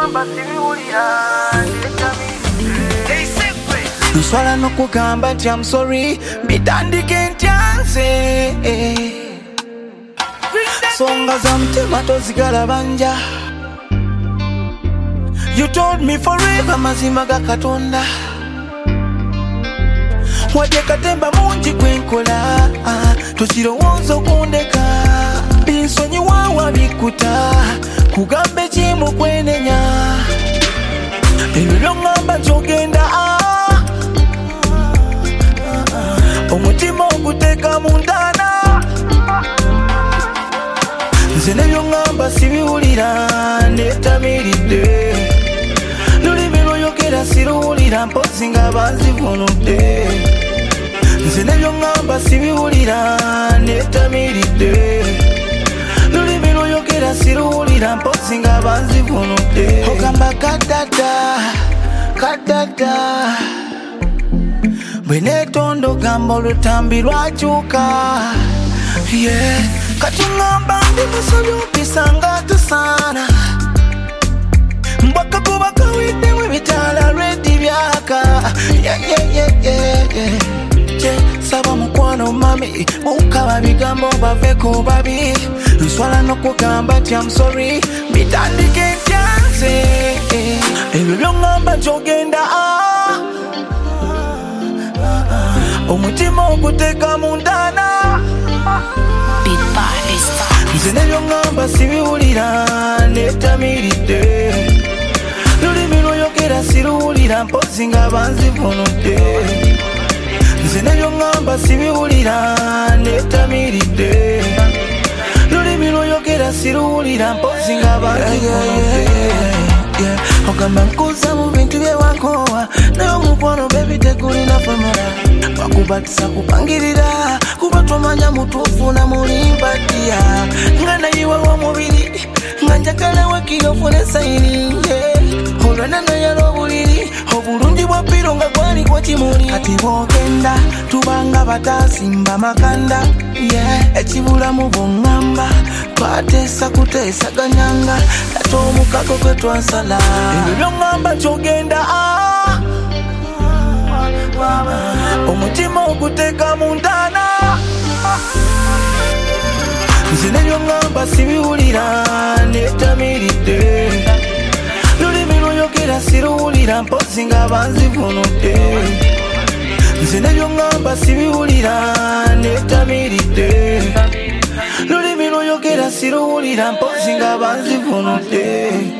Nswala nokugamba nti I'm sorry bitandike ntyanze songa za mutima tozigala banja. You told me forever mazima ga Katonda waje katemba mungi kwenkola tokirowooza okundeka binsonyi wawa bikuta kugambe kimu kwenenya ebyo byongamba nkyogenda omutima oguteeka mundana nze nebyo ngamba sibiwulira netamiridde lulimi lwoyogera siruwulira mpozi nga banzivunudde nze nebyo ngamba sibiwulira netamiridde lulimi lwoyogera siruwulira mpozi nga banzivunudde ogamba kadada bwe netondo gamba olutambi lwakyuka katungamba ndi musobi opisanga tusaana mbwakagoba kawiddemu ebitaala redi byaka saba mukwano mami mukaba bigambo baveko babi nswala nokugamba nti I'm sorry bitandike ntyanze ebyo byongamba nkyogenda omutima oguteeka mundana nze nebyo ngamba sibiwulira netamiridde lulimi lwoyogera siruwulira mpozi nga banzivunudde nze nebyo ngamba sibiwulira netamiridde lulimi lwoyogera siruwulira mpozi nga banzivunudde ogamba nkuza mu bintu byewakowa naye omukwano bebi tekulina famala wakubatisa kupangirira kuba tomanya mutuufu na mulimbatiya nga nayiwa w'omubiri nga njagala wekiro ofune sayini olwana nayala obuliri obulungi bwa ppiro nga gwali kwa kimuli kati bwogenda tubanga batasimba makanda ekibulamu bwongamba twateesa kuteesaganyanga ate omukago gwe twasala ebyo byongamba kyogenda omutima oguteeka mundana nze nebyo ngamba sibiwulira netamiridde lulimi lwoyogera siruwulira mpozi nga banzivunudde nze nebyo ngamba sibiwulira netamiridde lulimi lwoyogera siruwulira mpozi nga banzivunudde